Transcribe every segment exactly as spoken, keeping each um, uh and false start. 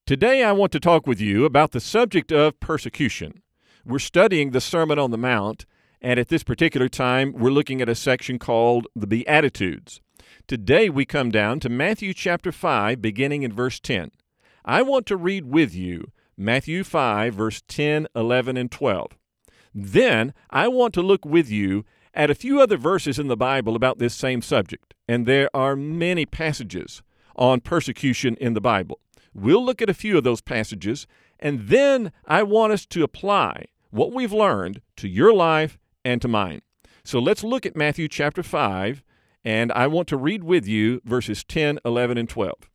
Today I want to talk with you about the subject of persecution. We're studying the Sermon on the Mount, and at this particular time we're looking at a section called the Beatitudes. Today we come down to Matthew chapter five, beginning in verse ten. I want to read with you Matthew five, verse ten, eleven, and twelve. Then I want to look with you at a few other verses in the Bible about this same subject, and there are many passages on persecution in the Bible. We'll look at a few of those passages, and then I want us to apply what we've learned to your life and to mine. So let's look at Matthew chapter five, and I want to read with you verses ten, eleven, and twelve.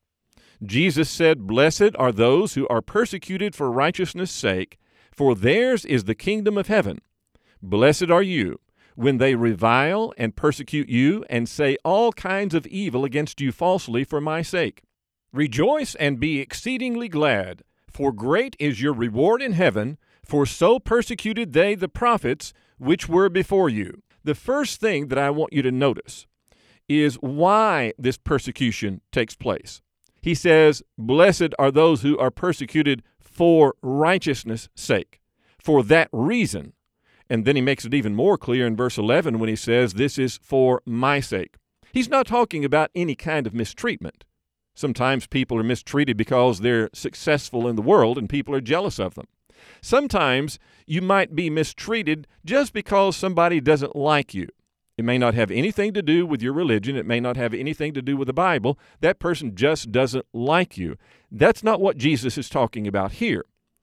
Jesus said, "Blessed are those who are persecuted for righteousness' sake, for theirs is the kingdom of heaven. Blessed are you when they revile and persecute you and say all kinds of evil against you falsely for my sake. Rejoice and be exceedingly glad, for great is your reward in heaven, for so persecuted they the prophets which were before you." The first thing that I want you to notice is why this persecution takes place. He says, "Blessed are those who are persecuted for righteousness' sake," for that reason. And then he makes it even more clear in verse eleven when he says, "This is for my sake." He's not talking about any kind of mistreatment. Sometimes people are mistreated because they're successful in the world and people are jealous of them. Sometimes you might be mistreated just because somebody doesn't like you. It may not have anything to do with your religion. It may not have anything to do with the Bible. That person just doesn't like you. That's not what Jesus is talking about here.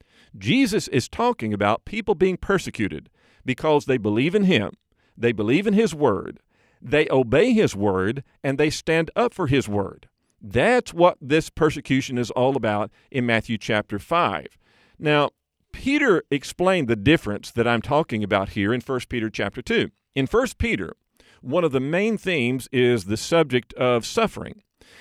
Jesus is talking about people being persecuted because they believe in Him. They believe in His Word. They obey His Word, and they stand up for His Word. That's what this persecution is all about in Matthew chapter five. Now, Peter explained the difference that I'm talking about here in First Peter chapter two. In First Peter, one of the main themes is the subject of suffering.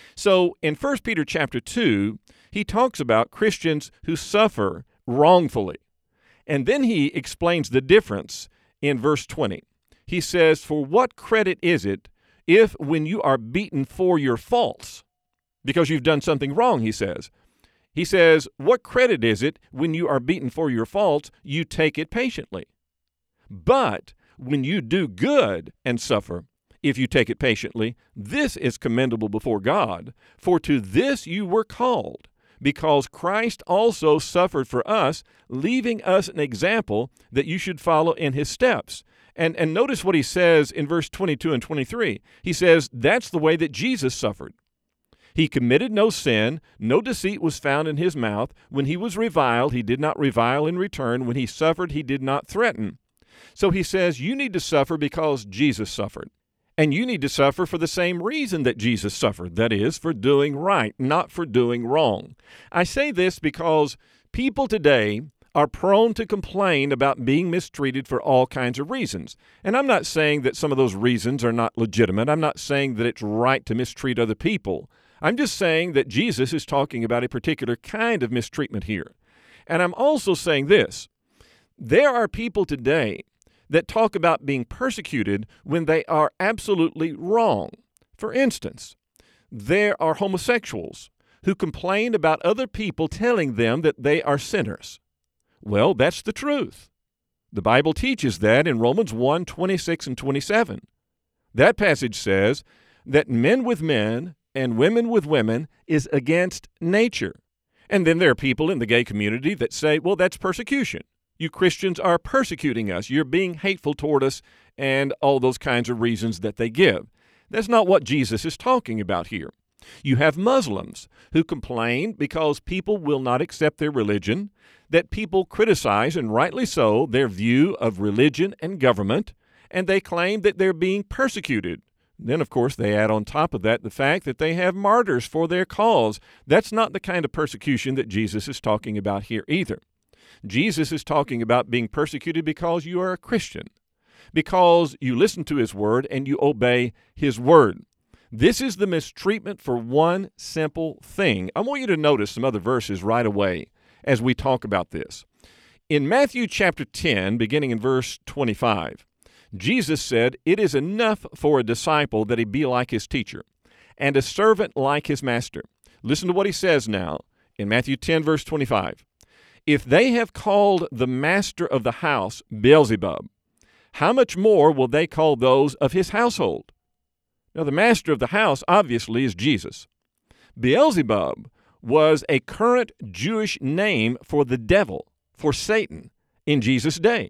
So in First Peter chapter two, he talks about Christians who suffer wrongfully. And then he explains the difference in verse twenty. He says, "For what credit is it if when you are beaten for your faults," because you've done something wrong, he says. He says, "What credit is it when you are beaten for your faults, you take it patiently? But when you do good and suffer, if you take it patiently, this is commendable before God. For to this you were called, because Christ also suffered for us, leaving us an example that you should follow in His steps." And, and notice what he says in verse twenty-two and twenty-three. He says, that's the way that Jesus suffered. He committed no sin, no deceit was found in His mouth. When He was reviled, He did not revile in return. When He suffered, He did not threaten. So he says, you need to suffer because Jesus suffered. And you need to suffer for the same reason that Jesus suffered, that is, for doing right, not for doing wrong. I say this because people today are prone to complain about being mistreated for all kinds of reasons. And I'm not saying that some of those reasons are not legitimate. I'm not saying that it's right to mistreat other people. I'm just saying that Jesus is talking about a particular kind of mistreatment here. And I'm also saying this. There are people today that talk about being persecuted when they are absolutely wrong. For instance, there are homosexuals who complain about other people telling them that they are sinners. Well, that's the truth. The Bible teaches that in Romans one, twenty-six and twenty-seven. That passage says that men with men and women with women is against nature. And then there are people in the gay community that say, well, that's persecution. You Christians are persecuting us. You're being hateful toward us, and all those kinds of reasons that they give. That's not what Jesus is talking about here. You have Muslims who complain because people will not accept their religion, that people criticize, and rightly so, their view of religion and government, and they claim that they're being persecuted. Then, of course, they add on top of that the fact that they have martyrs for their cause. That's not the kind of persecution that Jesus is talking about here either. Jesus is talking about being persecuted because you are a Christian, because you listen to His Word and you obey His Word. This is the mistreatment for one simple thing. I want you to notice some other verses right away as we talk about this. In Matthew chapter ten, beginning in verse twenty-five, Jesus said, "It is enough for a disciple that he be like his teacher, and a servant like his master." Listen to what he says now in Matthew ten, verse twenty-five, if they have called the master of the house Beelzebub, how much more will they call those of his household? Now, the master of the house obviously is Jesus. Beelzebub was a current Jewish name for the devil, for Satan, in Jesus' day.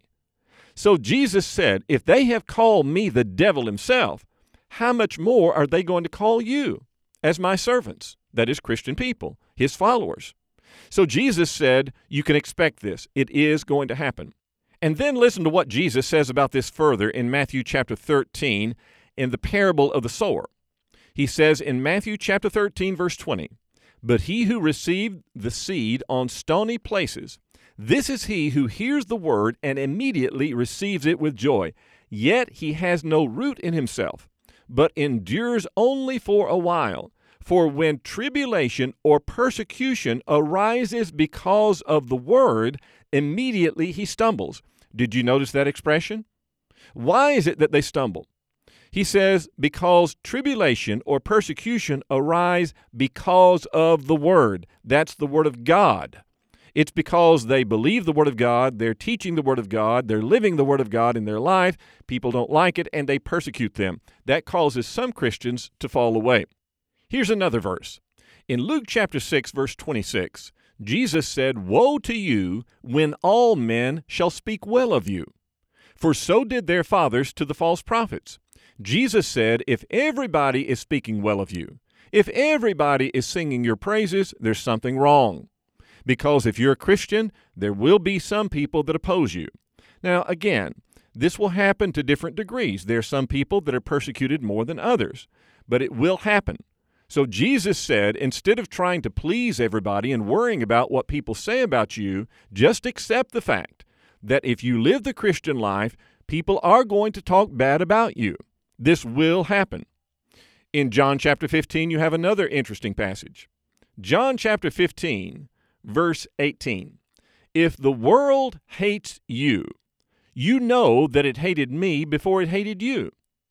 So Jesus said, if they have called me the devil himself, how much more are they going to call you as my servants? That is, Christian people, his followers. So Jesus said, you can expect this. It is going to happen. And then listen to what Jesus says about this further in Matthew chapter thirteen in the parable of the sower. He says in Matthew chapter thirteen, verse twenty, but he who received the seed on stony places, this is he who hears the word and immediately receives it with joy. Yet he has no root in himself, but endures only for a while. For when tribulation or persecution arises because of the word, immediately he stumbles. Did you notice that expression? Why is it that they stumble? He says, because tribulation or persecution arise because of the word. That's the word of God. It's because they believe the word of God, they're teaching the word of God, they're living the word of God in their life, people don't like it, and they persecute them. That causes some Christians to fall away. Here's another verse. In Luke chapter six, verse twenty-six, Jesus said, woe to you when all men shall speak well of you. For so did their fathers to the false prophets. Jesus said, if everybody is speaking well of you, if everybody is singing your praises, there's something wrong. Because if you're a Christian, there will be some people that oppose you. Now, again, this will happen to different degrees. There are some people that are persecuted more than others, but it will happen. So Jesus said, instead of trying to please everybody and worrying about what people say about you, just accept the fact that if you live the Christian life, people are going to talk bad about you. This will happen. In John chapter fifteen, you have another interesting passage. John chapter fifteen, verse eighteen. If the world hates you, you know that it hated me before it hated you.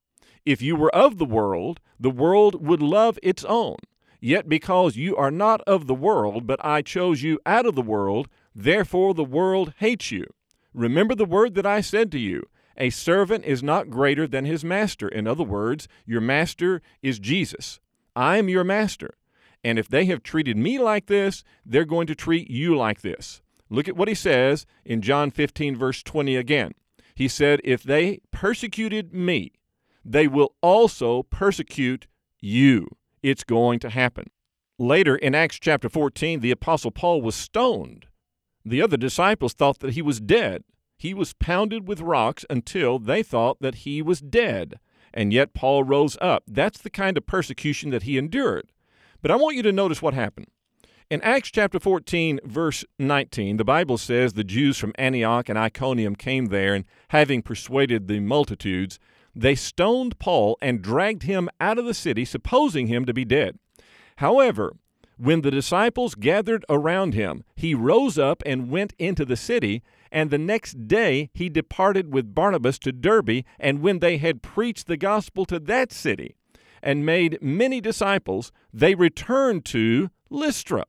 If you were of the world, the world would love its own. Yet because you are not of the world, but I chose you out of the world, therefore the world hates you. Remember the word that I said to you, a servant is not greater than his master. In other words, your master is Jesus. I am your master. And if they have treated me like this, they're going to treat you like this. Look at what he says in John fifteen, verse twenty again. He said, if they persecuted me, they will also persecute you. It's going to happen. Later in Acts chapter fourteen, the Apostle Paul was stoned. The other disciples thought that he was dead. He was pounded with rocks until they thought that he was dead. And yet Paul rose up. That's the kind of persecution that he endured. But I want you to notice what happened. In Acts chapter fourteen, verse nineteen, the Bible says the Jews from Antioch and Iconium came there, and having persuaded the multitudes, they stoned Paul and dragged him out of the city, supposing him to be dead. However, when the disciples gathered around him, he rose up and went into the city, and the next day he departed with Barnabas to Derbe, and when they had preached the gospel to that city and made many disciples, they returned to Lystra.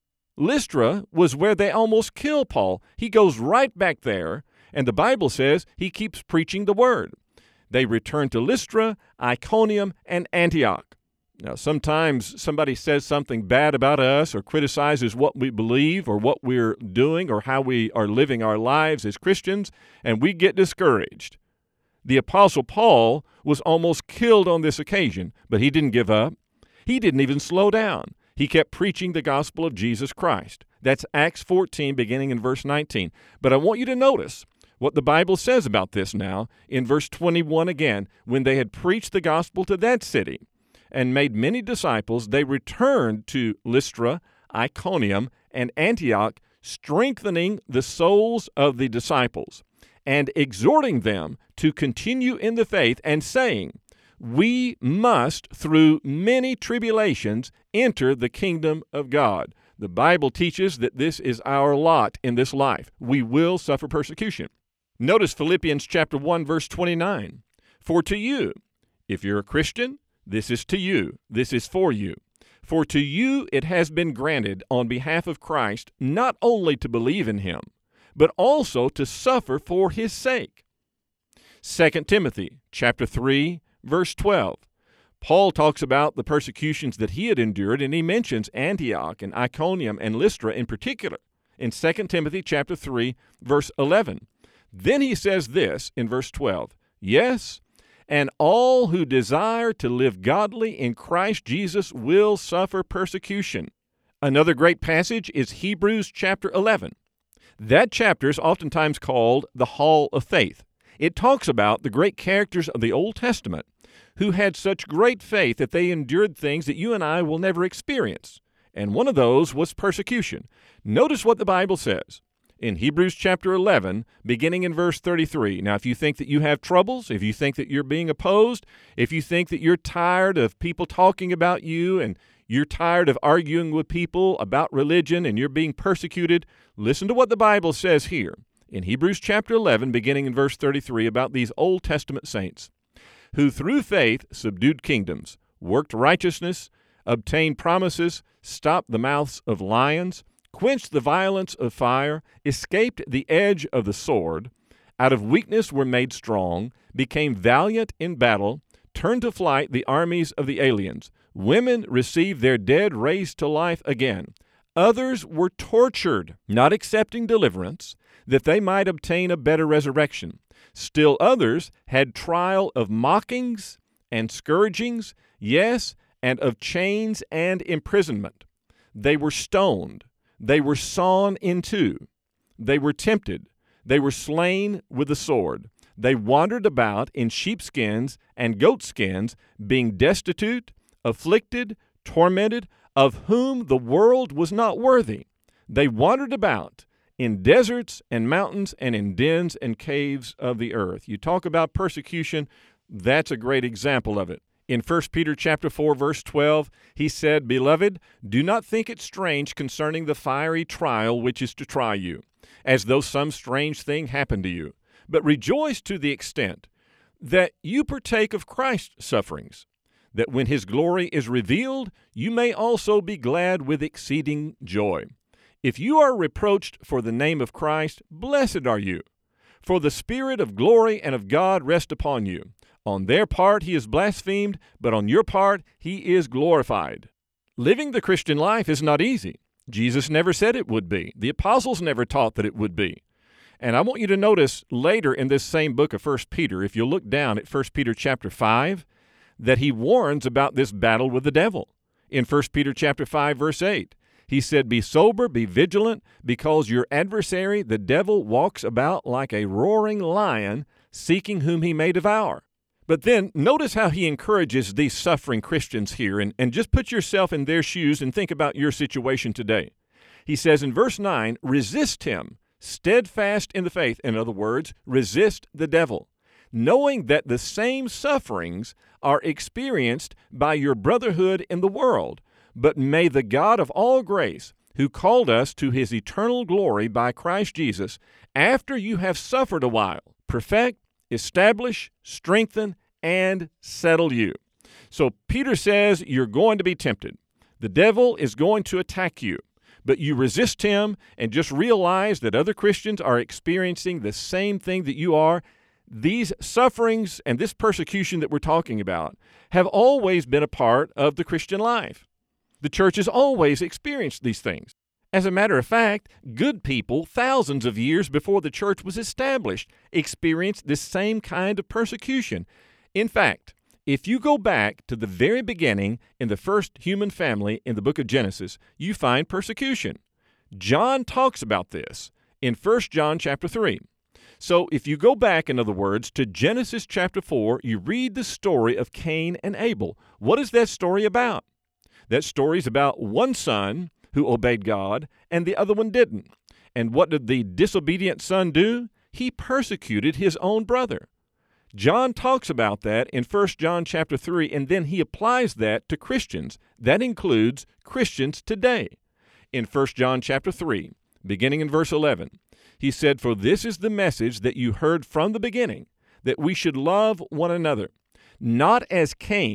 Lystra was where they almost killed Paul. He goes right back there, and the Bible says he keeps preaching the word. They returned to Lystra, Iconium, and Antioch. Now, sometimes somebody says something bad about us or criticizes what we believe or what we're doing or how we are living our lives as Christians, and we get discouraged. The Apostle Paul was almost killed on this occasion, but he didn't give up. He didn't even slow down. He kept preaching the gospel of Jesus Christ. That's Acts fourteen, beginning in verse nineteen. But I want you to notice what the Bible says about this now in verse twenty-one again. When they had preached the gospel to that city and made many disciples, they returned to Lystra, Iconium, and Antioch, strengthening the souls of the disciples and exhorting them to continue in the faith, and saying, we must, through many tribulations, enter the kingdom of God. The Bible teaches that this is our lot in this life. We will suffer persecution. Notice Philippians chapter one, verse twenty-nine. For to you, if you're a Christian, this is to you. This is for you. For to you it has been granted on behalf of Christ not only to believe in him, but also to suffer for his sake. Second Timothy chapter three, verse twelve. Paul talks about the persecutions that he had endured, and he mentions Antioch and Iconium and Lystra in particular in Second Timothy chapter three, verse eleven. Then he says this in verse twelve, yes, and all who desire to live godly in Christ Jesus will suffer persecution. Another great passage is Hebrews chapter eleven. That chapter is oftentimes called the Hall of Faith. It talks about the great characters of the Old Testament who had such great faith that they endured things that you and I will never experience. And one of those was persecution. Notice what the Bible says in Hebrews chapter eleven, beginning in verse thirty-three. Now, if you think that you have troubles, if you think that you're being opposed, if you think that you're tired of people talking about you and you're tired of arguing with people about religion and you're being persecuted, listen to what the Bible says here in Hebrews chapter eleven, beginning in verse thirty-three, about these Old Testament saints who through faith subdued kingdoms, worked righteousness, obtained promises, stopped the mouths of lions, quenched the violence of fire, escaped the edge of the sword, out of weakness were made strong, became valiant in battle, turned to flight the armies of the aliens. Women received their dead raised to life again. Others were tortured, not accepting deliverance, that they might obtain a better resurrection. Still others had trial of mockings and scourgings, yes, and of chains and imprisonment. They were stoned. They were sawn in two. They were tempted. They were slain with the sword. They wandered about in sheepskins and goatskins, being destitute, afflicted, tormented, of whom the world was not worthy. They wandered about in deserts and mountains and in dens and caves of the earth. You talk about persecution, that's a great example of it. In First Peter chapter four, verse twelve, he said, Beloved, do not think it strange concerning the fiery trial which is to try you, as though some strange thing happened to you, but rejoice to the extent that you partake of Christ's sufferings, that when his glory is revealed, you may also be glad with exceeding joy. If you are reproached for the name of Christ, blessed are you, for the Spirit of glory and of God rest upon you. On their part he is blasphemed, but on your part he is glorified. Living the Christian life is not easy. Jesus never said it would be. The apostles never taught that it would be. And I want you to notice later in this same book of First Peter, if you look down at First Peter chapter five, that he warns about this battle with the devil. In First Peter chapter five, verse eight, he said, Be sober, be vigilant, because your adversary, the devil, walks about like a roaring lion, seeking whom he may devour. But then notice how he encourages these suffering Christians here, and, and just put yourself in their shoes and think about your situation today. He says in verse nine, Resist him, steadfast in the faith. In other words, resist the devil, knowing that the same sufferings are experienced by your brotherhood in the world. But may the God of all grace, who called us to his eternal glory by Christ Jesus, after you have suffered a while, perfect, establish, strengthen, and settle you. So Peter says you're going to be tempted. The devil is going to attack you, but you resist him and just realize that other Christians are experiencing the same thing that you are. These sufferings and this persecution that we're talking about have always been a part of the Christian life. The church has always experienced these things. As a matter of fact, good people, thousands of years before the church was established, experienced this same kind of persecution. In fact, if you go back to the very beginning in the first human family in the book of Genesis, you find persecution. John talks about this in First John chapter three. So if you go back, in other words, to Genesis chapter four, you read the story of Cain and Abel. What is that story about? That story is about one son who obeyed God and the other one didn't. And what did the disobedient son do? He persecuted his own brother. John talks about that in First John chapter three, and then he applies that to Christians. That includes Christians today. In First John chapter three, beginning in verse eleven, he said, For this is the message that you heard from the beginning, that we should love one another, not as Cain,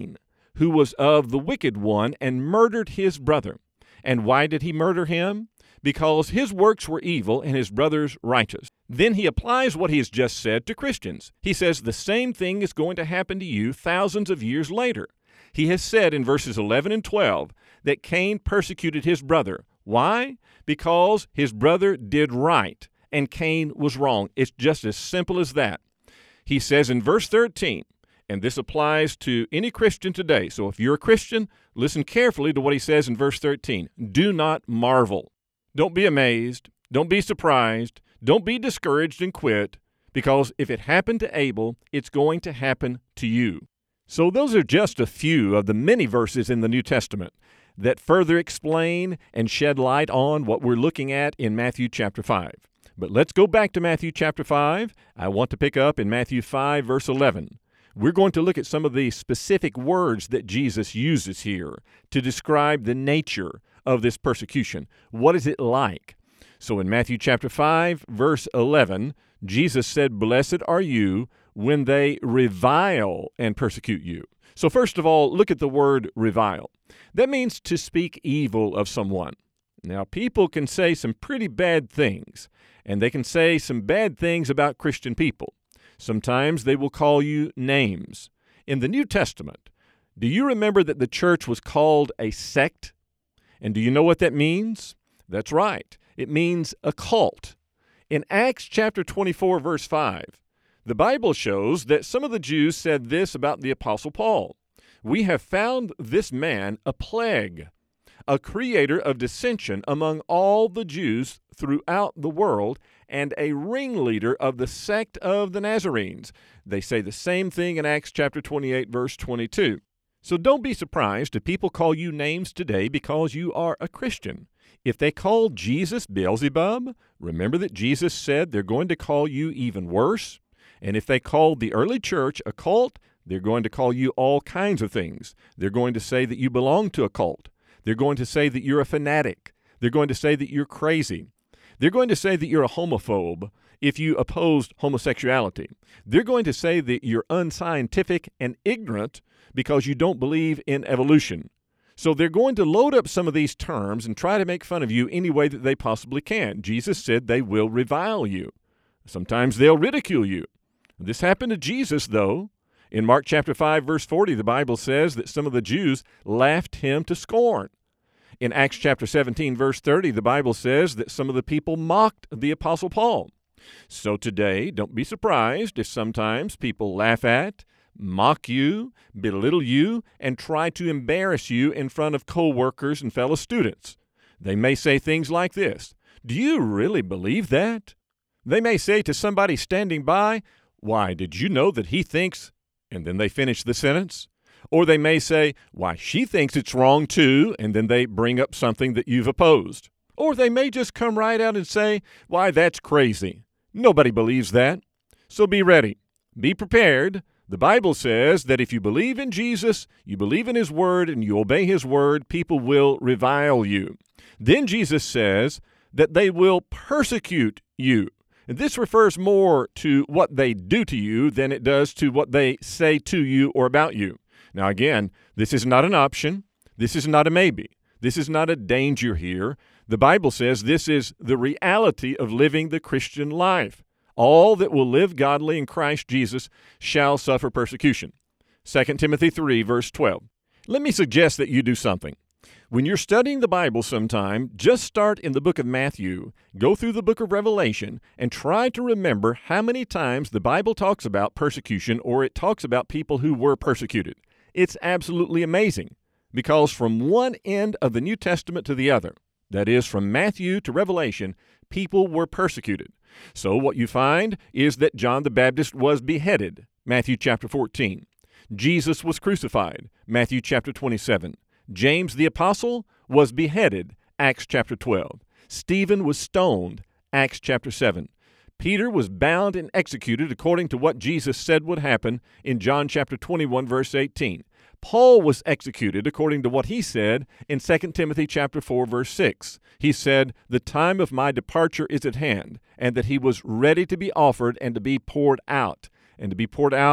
who was of the wicked one and murdered his brother. And why did he murder him? Because his works were evil and his brother's righteous. Then he applies what he has just said to Christians. He says the same thing is going to happen to you thousands of years later. He has said in verses eleven and twelve that Cain persecuted his brother. Why? Because his brother did right and Cain was wrong. It's just as simple as that. He says in verse thirteen, and this applies to any Christian today. So if you're a Christian, listen carefully to what he says in verse thirteen. Do not marvel. Don't be amazed. Don't be surprised. Don't be discouraged and quit, because if it happened to Abel, it's going to happen to you. So those are just a few of the many verses in the New Testament that further explain and shed light on what we're looking at in Matthew chapter five. But let's go back to Matthew chapter five. I want to pick up in Matthew five, verse eleven. We're going to look at some of the specific words that Jesus uses here to describe the nature of this persecution. What is it like? So in Matthew chapter five, verse eleven, Jesus said, "Blessed are you when they revile and persecute you." So first of all, look at the word revile. That means to speak evil of someone. Now, people can say some pretty bad things, and they can say some bad things about Christian people. Sometimes they will call you names. In the New Testament, do you remember that the church was called a sect? And do you know what that means? That's right. It means a cult. In Acts chapter twenty-four, verse five, the Bible shows that some of the Jews said this about the Apostle Paul. "We have found this man a plague, a creator of dissension among all the Jews throughout the world, and a ringleader of the sect of the Nazarenes." They say the same thing in Acts chapter twenty-eight, verse twenty-two. So don't be surprised if people call you names today because you are a Christian. If they call Jesus Beelzebub, remember that Jesus said they're going to call you even worse. And if they called the early church a cult, they're going to call you all kinds of things. They're going to say that you belong to a cult. They're going to say that you're a fanatic. They're going to say that you're crazy. They're going to say that you're a homophobe if you opposed homosexuality. They're going to say that you're unscientific and ignorant because you don't believe in evolution. So they're going to load up some of these terms and try to make fun of you any way that they possibly can. Jesus said they will revile you. Sometimes they'll ridicule you. This happened to Jesus, though. In Mark chapter five, verse forty, the Bible says that some of the Jews laughed him to scorn. In Acts chapter seventeen, verse thirty, the Bible says that some of the people mocked the Apostle Paul. So today, don't be surprised if sometimes people laugh at, mock you, belittle you, and try to embarrass you in front of co-workers and fellow students. They may say things like this: "Do you really believe that?" They may say to somebody standing by, "Why, did you know that he thinks," and then they finish the sentence. Or they may say, "Why, she thinks it's wrong too," and then they bring up something that you've opposed. Or they may just come right out and say, "Why, that's crazy. Nobody believes that." So be ready. Be prepared. The Bible says that if you believe in Jesus, you believe in His Word, and you obey His Word, people will revile you. Then Jesus says that they will persecute you. And this refers more to what they do to you than it does to what they say to you or about you. Now again, this is not an option. This is not a maybe. This is not a danger here. The Bible says this is the reality of living the Christian life. All that will live godly in Christ Jesus shall suffer persecution. Second Timothy three, verse twelve. Let me suggest that you do something. When you're studying the Bible sometime, just start in the book of Matthew, go through the book of Revelation, and try to remember how many times the Bible talks about persecution or it talks about people who were persecuted. It's absolutely amazing, because from one end of the New Testament to the other, that is, from Matthew to Revelation, people were persecuted. So what you find is that John the Baptist was beheaded, Matthew chapter fourteen. Jesus was crucified, Matthew chapter twenty-seven. James the Apostle was beheaded, Acts chapter twelve. Stephen was stoned, Acts chapter seven. Peter was bound and executed according to what Jesus said would happen in John chapter twenty-one, verse eighteen. Paul was executed according to what he said in Second Timothy chapter four, verse six. He said, "The time of my departure is at hand," and that he was ready to be offered and to be poured out. And to be poured out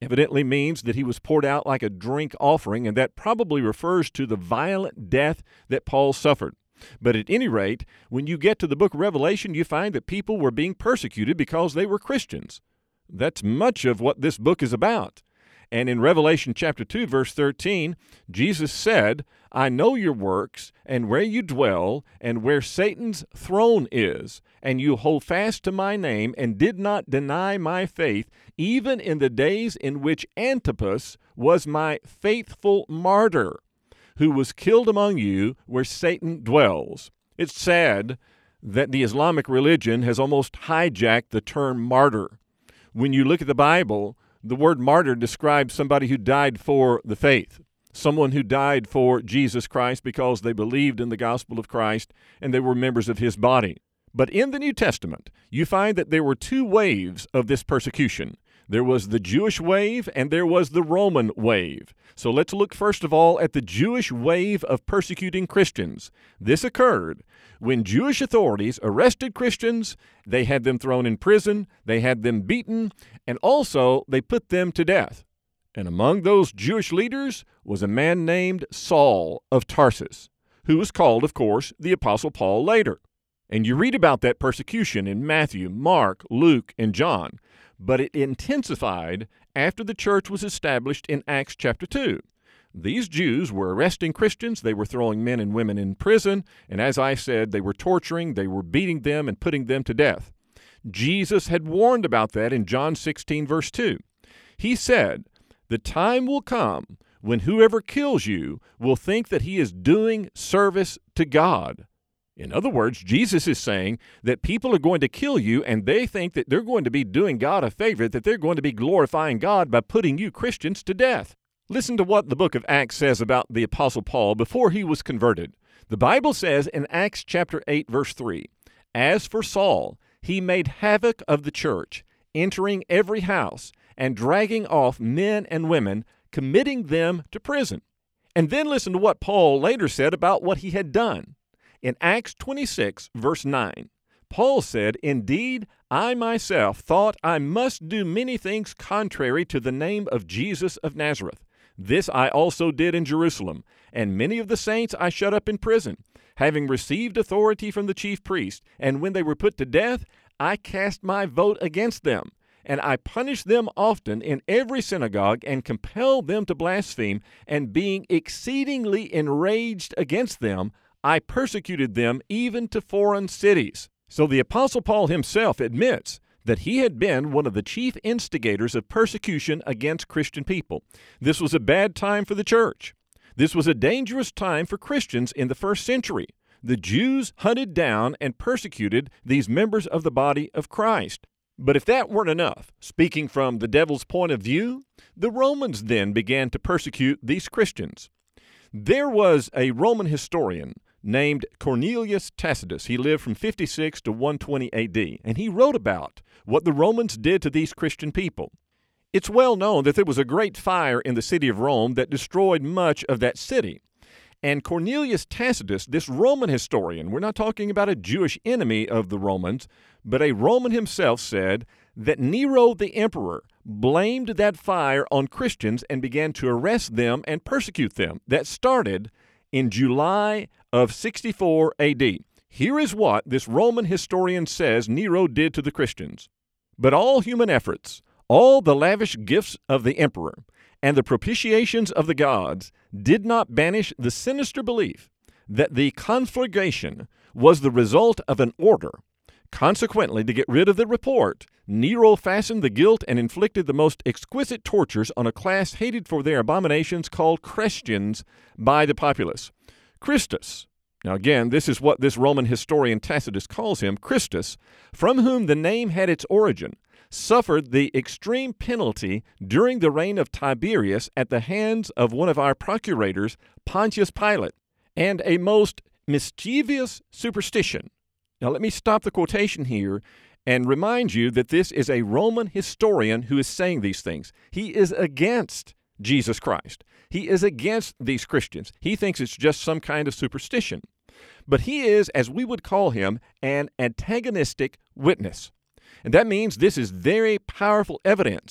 evidently means that he was poured out like a drink offering, and that probably refers to the violent death that Paul suffered. But at any rate, when you get to the book of Revelation, you find that people were being persecuted because they were Christians. That's much of what this book is about. And in Revelation chapter two, verse thirteen, Jesus said, I know your works, and where you dwell, and where Satan's throne is, and you hold fast to my name, and did not deny my faith, even in the days in which Antipas was my faithful martyr, who was killed among you where Satan dwells. It's sad that the Islamic religion has almost hijacked the term martyr. When you look at the Bible, the word martyr describes somebody who died for the faith, someone who died for Jesus Christ because they believed in the gospel of Christ and they were members of his body. But in the New Testament, you find that there were two waves of this persecution. There was the Jewish wave and there was the Roman wave. So let's look first of all at the Jewish wave of persecuting Christians. This occurred when Jewish authorities arrested Christians, they had them thrown in prison, they had them beaten, and also they put them to death. And among those Jewish leaders was a man named Saul of Tarsus, who was called, of course, the Apostle Paul later. And you read about that persecution in Matthew, Mark, Luke, and John. But it intensified after the church was established in Acts chapter two. These Jews were arresting Christians, they were throwing men and women in prison, and as I said, they were torturing, they were beating them and putting them to death. Jesus had warned about that in John sixteen, verse two. He said, the time will come when whoever kills you will think that he is doing service to God. In other words, Jesus is saying that people are going to kill you and they think that they're going to be doing God a favor, that they're going to be glorifying God by putting you Christians to death. Listen to what the book of Acts says about the Apostle Paul before he was converted. The Bible says in Acts chapter eight, verse three, as for Saul, he made havoc of the church, entering every house and dragging off men and women, committing them to prison. And then listen to what Paul later said about what he had done. In Acts twenty-six, verse nine, Paul said, indeed, I myself thought I must do many things contrary to the name of Jesus of Nazareth. This I also did in Jerusalem, and many of the saints I shut up in prison, having received authority from the chief priest, and when they were put to death, I cast my vote against them. And I punished them often in every synagogue, and compelled them to blaspheme, and being exceedingly enraged against them, I persecuted them even to foreign cities. So the Apostle Paul himself admits that he had been one of the chief instigators of persecution against Christian people. This was a bad time for the church. This was a dangerous time for Christians in the first century. The Jews hunted down and persecuted these members of the body of Christ. But if that weren't enough, speaking from the devil's point of view, the Romans then began to persecute these Christians. There was a Roman historian named Cornelius Tacitus. He lived from fifty-six to one twenty A D, and he wrote about what the Romans did to these Christian people. It's well known that there was a great fire in the city of Rome that destroyed much of that city. And Cornelius Tacitus, this Roman historian, we're not talking about a Jewish enemy of the Romans, but a Roman himself, said that Nero the emperor blamed that fire on Christians and began to arrest them and persecute them. That started in July of sixty-four A D. Here is what this Roman historian says Nero did to the Christians. But all human efforts, all the lavish gifts of the emperor, and the propitiations of the gods did not banish the sinister belief that the conflagration was the result of an order. Consequently, to get rid of the report, Nero fastened the guilt and inflicted the most exquisite tortures on a class hated for their abominations called Christians by the populace. Christus, now again, this is what this Roman historian Tacitus calls him, Christus, from whom the name had its origin, suffered the extreme penalty during the reign of Tiberius at the hands of one of our procurators, Pontius Pilate, and a most mischievous superstition. Now let me stop the quotation here and remind you that this is a Roman historian who is saying these things. He is against Jesus Christ. He is against these Christians. He thinks it's just some kind of superstition. But he is, as we would call him, an antagonistic witness. And that means this is very powerful evidence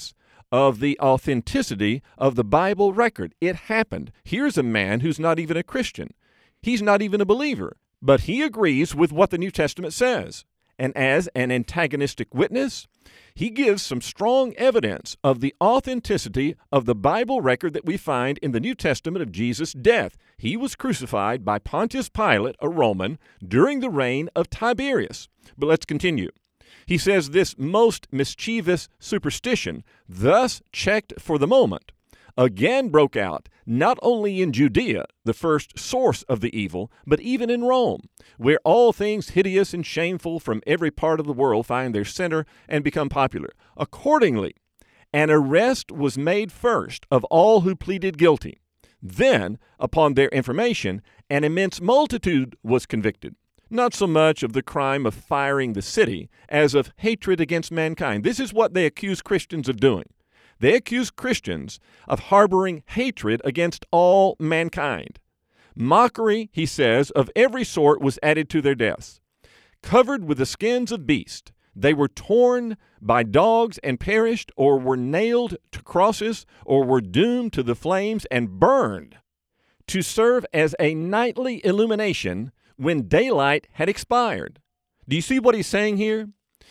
of the authenticity of the Bible record. It happened. Here's a man who's not even a Christian. He's not even a believer, but he agrees with what the New Testament says. And as an antagonistic witness, he gives some strong evidence of the authenticity of the Bible record that we find in the New Testament of Jesus' death. He was crucified by Pontius Pilate, a Roman, during the reign of Tiberius. But let's continue. He says this most mischievous superstition, thus checked for the moment, again broke out, not only in Judea, the first source of the evil, but even in Rome, where all things hideous and shameful from every part of the world find their center and become popular. Accordingly, an arrest was made first of all who pleaded guilty. Then, upon their information, an immense multitude was convicted, not so much of the crime of firing the city as of hatred against mankind. This is what they accuse Christians of doing. They accuse Christians of harboring hatred against all mankind. Mockery, he says, of every sort was added to their deaths. Covered with the skins of beasts, they were torn by dogs and perished, or were nailed to crosses, or were doomed to the flames and burned to serve as a nightly illumination when daylight had expired. Do you see what he's saying here?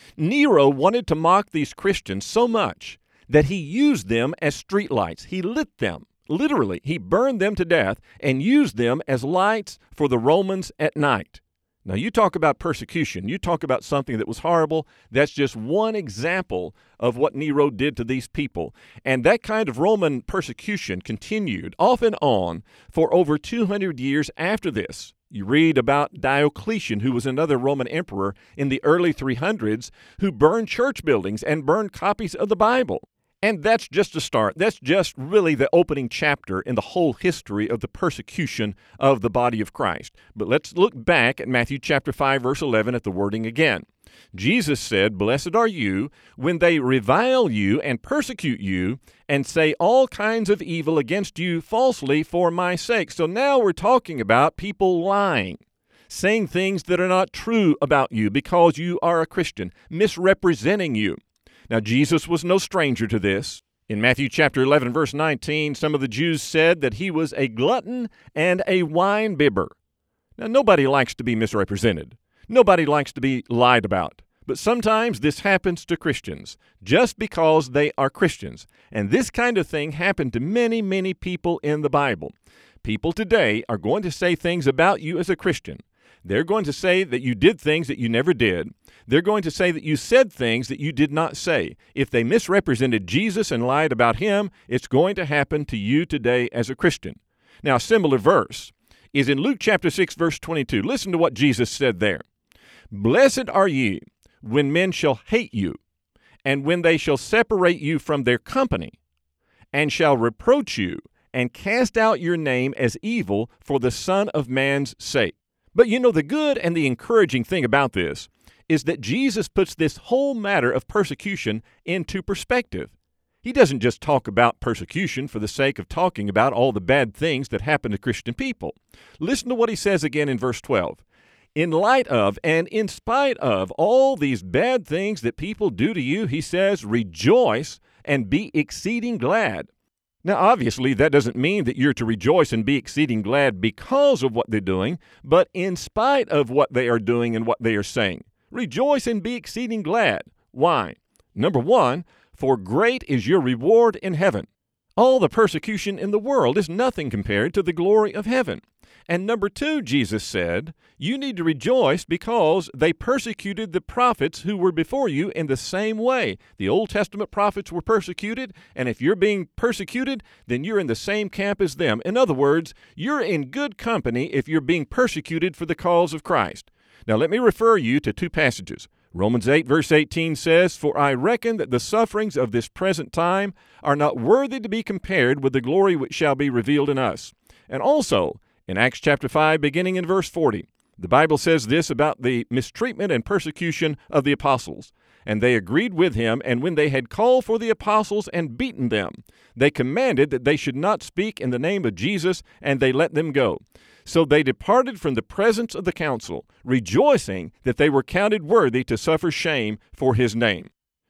Nero wanted to mock these Christians so much that he used them as streetlights. He lit them, literally. He burned them to death and used them as lights for the Romans at night. Now, you talk about persecution. You talk about something that was horrible. That's just one example of what Nero did to these people. And that kind of Roman persecution continued off and on for over two hundred years after this. You read about Diocletian, who was another Roman emperor in the early three hundreds, who burned church buildings and burned copies of the Bible. And that's just a start. That's just really the opening chapter in the whole history of the persecution of the body of Christ. But let's look back at Matthew chapter five, verse eleven at the wording again. Jesus said, "Blessed are you when they revile you and persecute you and say all kinds of evil against you falsely for my sake." So now we're talking about people lying, saying things that are not true about you because you are a Christian, misrepresenting you. Now, Jesus was no stranger to this. In Matthew chapter eleven, verse nineteen, some of the Jews said that he was a glutton and a wine-bibber. Now, nobody likes to be misrepresented. Nobody likes to be lied about. But sometimes this happens to Christians just because they are Christians. And this kind of thing happened to many, many people in the Bible. People today are going to say things about you as a Christian. They're going to say that you did things that you never did. They're going to say that you said things that you did not say. If they misrepresented Jesus and lied about him, it's going to happen to you today as a Christian. Now, a similar verse is in Luke chapter six, verse twenty-two. Listen to what Jesus said there. "Blessed are ye when men shall hate you, and when they shall separate you from their company, and shall reproach you, and cast out your name as evil for the Son of Man's sake." But you know, the good and the encouraging thing about this is that Jesus puts this whole matter of persecution into perspective. He doesn't just talk about persecution for the sake of talking about all the bad things that happen to Christian people. Listen to what he says again in verse twelve. In light of and in spite of all these bad things that people do to you, he says, rejoice and be exceeding glad. Now, obviously, that doesn't mean that you're to rejoice and be exceeding glad because of what they're doing, but in spite of what they are doing and what they are saying. Rejoice and be exceeding glad. Why? Number one, for great is your reward in heaven. All the persecution in the world is nothing compared to the glory of heaven. And number two, Jesus said, you need to rejoice because they persecuted the prophets who were before you in the same way. The Old Testament prophets were persecuted, and if you're being persecuted, then you're in the same camp as them. In other words, you're in good company if you're being persecuted for the cause of Christ. Now, let me refer you to two passages. Romans eight, verse eighteen says, "For I reckon that the sufferings of this present time are not worthy to be compared with the glory which shall be revealed in us." And also, in Acts chapter five, beginning in verse forty, the Bible says this about the mistreatment and persecution of the apostles. "And they agreed with him, and when they had called for the apostles and beaten them, they commanded that they should not speak in the name of Jesus, and they let them go. So they departed from the presence of the council, rejoicing that they were counted worthy to suffer shame for his name."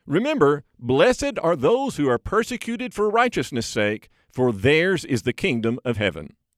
Remember, blessed are those who are persecuted for righteousness' sake, for theirs is the kingdom of heaven.